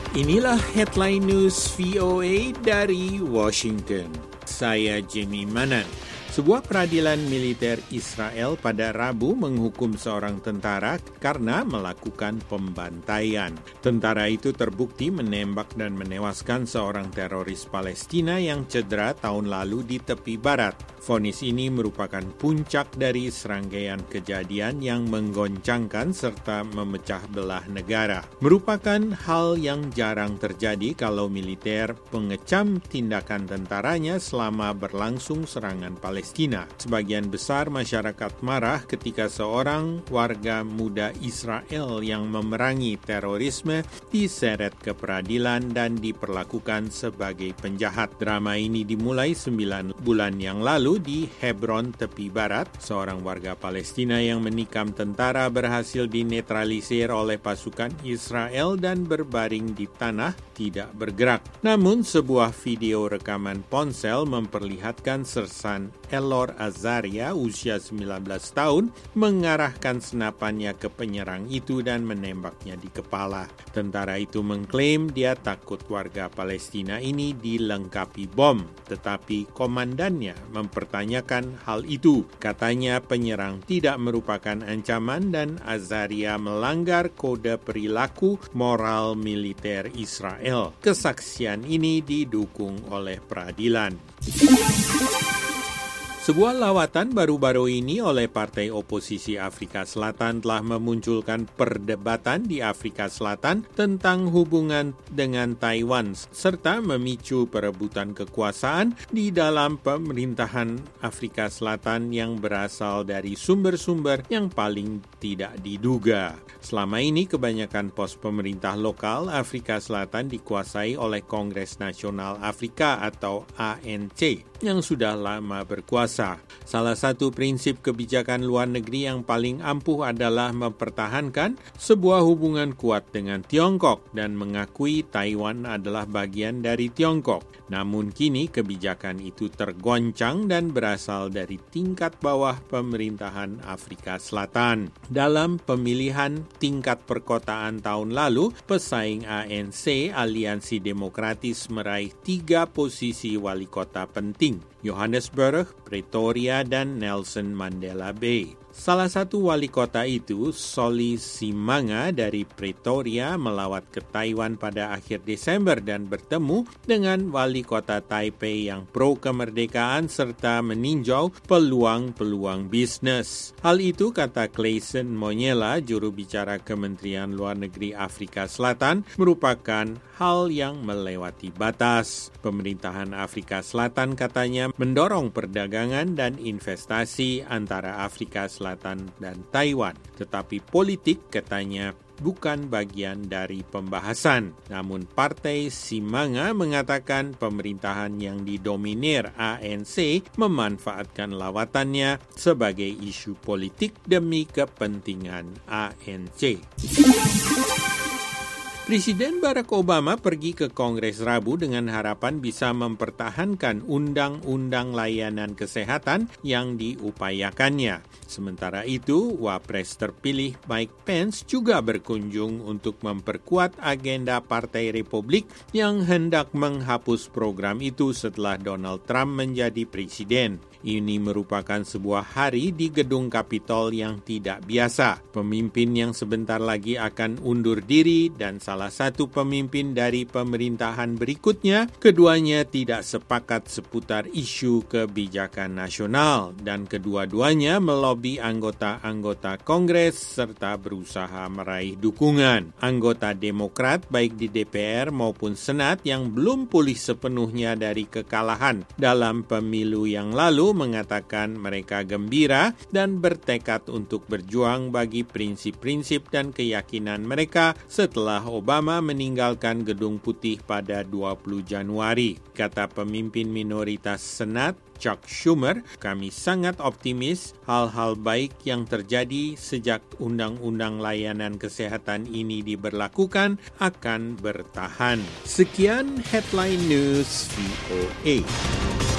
Inilah headline news VOA dari Washington. Saya Jimmy Manan. Sebuah peradilan militer Israel pada Rabu menghukum seorang tentara karena melakukan pembantaian. Tentara itu terbukti menembak dan menewaskan seorang teroris Palestina yang cedera tahun lalu di tepi barat. Vonis ini merupakan puncak dari serangkaian kejadian yang menggoncangkan serta memecah belah negara. Merupakan hal yang jarang terjadi kalau militer mengecam tindakan tentaranya selama berlangsung serangan Palestina. Sebagian besar masyarakat marah ketika seorang warga muda Israel yang memerangi terorisme diseret ke peradilan dan diperlakukan sebagai penjahat. Drama ini dimulai 9 bulan yang lalu di Hebron, tepi barat. Seorang warga Palestina yang menikam tentara berhasil dinetralisir oleh pasukan Israel dan berbaring di tanah, tidak bergerak. Namun sebuah video rekaman ponsel memperlihatkan Sersan Elor Azaria, usia 19 tahun, mengarahkan senapannya ke penyerang itu dan menembaknya di kepala. Tentara itu mengklaim dia takut warga Palestina ini dilengkapi bom, tetapi komandannya mempertanyakan hal itu. Katanya penyerang tidak merupakan ancaman dan Azaria melanggar kode perilaku moral militer Israel. Kesaksian ini didukung oleh peradilan. Sebuah lawatan baru-baru ini oleh Partai Oposisi Afrika Selatan telah memunculkan perdebatan di Afrika Selatan tentang hubungan dengan Taiwan serta memicu perebutan kekuasaan di dalam pemerintahan Afrika Selatan yang berasal dari sumber-sumber yang paling tidak diduga. Selama ini kebanyakan pos pemerintah lokal Afrika Selatan dikuasai oleh Kongres Nasional Afrika atau ANC yang sudah lama berkuasa. Salah satu prinsip kebijakan luar negeri yang paling ampuh adalah mempertahankan sebuah hubungan kuat dengan Tiongkok dan mengakui Taiwan adalah bagian dari Tiongkok. Namun kini kebijakan itu tergoncang dan berasal dari tingkat bawah pemerintahan Afrika Selatan. Dalam pemilihan tingkat perkotaan tahun lalu, pesaing ANC, Aliansi Demokratis, meraih 3 posisi wali kota penting: Johannesburg, Pretoria, dan Nelson Mandela Bay. Salah satu wali kota itu, Solly Simanga dari Pretoria, melawat ke Taiwan pada akhir Desember dan bertemu dengan wali kota Taipei yang pro kemerdekaan serta meninjau peluang-peluang bisnis. Hal itu, kata Clayson Monyela, juru bicara Kementerian Luar Negeri Afrika Selatan, merupakan hal yang melewati batas. Pemerintahan Afrika Selatan katanya mendorong perdagangan dan investasi antara Afrika Selatan dan Taiwan. Tetapi politik, katanya, bukan bagian dari pembahasan. Namun Partai Simanga mengatakan pemerintahan yang didominir ANC memanfaatkan lawatannya sebagai isu politik demi kepentingan ANC. Presiden Barack Obama pergi ke Kongres Rabu dengan harapan bisa mempertahankan undang-undang layanan kesehatan yang diupayakannya. Sementara itu, Wapres terpilih Mike Pence juga berkunjung untuk memperkuat agenda Partai Republik yang hendak menghapus program itu setelah Donald Trump menjadi presiden. Ini merupakan sebuah hari di gedung Kapitol yang tidak biasa. Pemimpin yang sebentar lagi akan undur diri dan salah satu pemimpin dari pemerintahan berikutnya, keduanya tidak sepakat seputar isu kebijakan nasional dan kedua-duanya melobi anggota-anggota Kongres serta berusaha meraih dukungan. Anggota Demokrat baik di DPR maupun Senat yang belum pulih sepenuhnya dari kekalahan dalam pemilu yang lalu mengatakan mereka gembira dan bertekad untuk berjuang bagi prinsip-prinsip dan keyakinan mereka setelah Obama meninggalkan Gedung Putih pada 20 Januari. Kata pemimpin minoritas Senat, Chuck Schumer, kami sangat optimis hal-hal baik yang terjadi sejak undang-undang layanan kesehatan ini diberlakukan akan bertahan. Sekian Headline News VOA.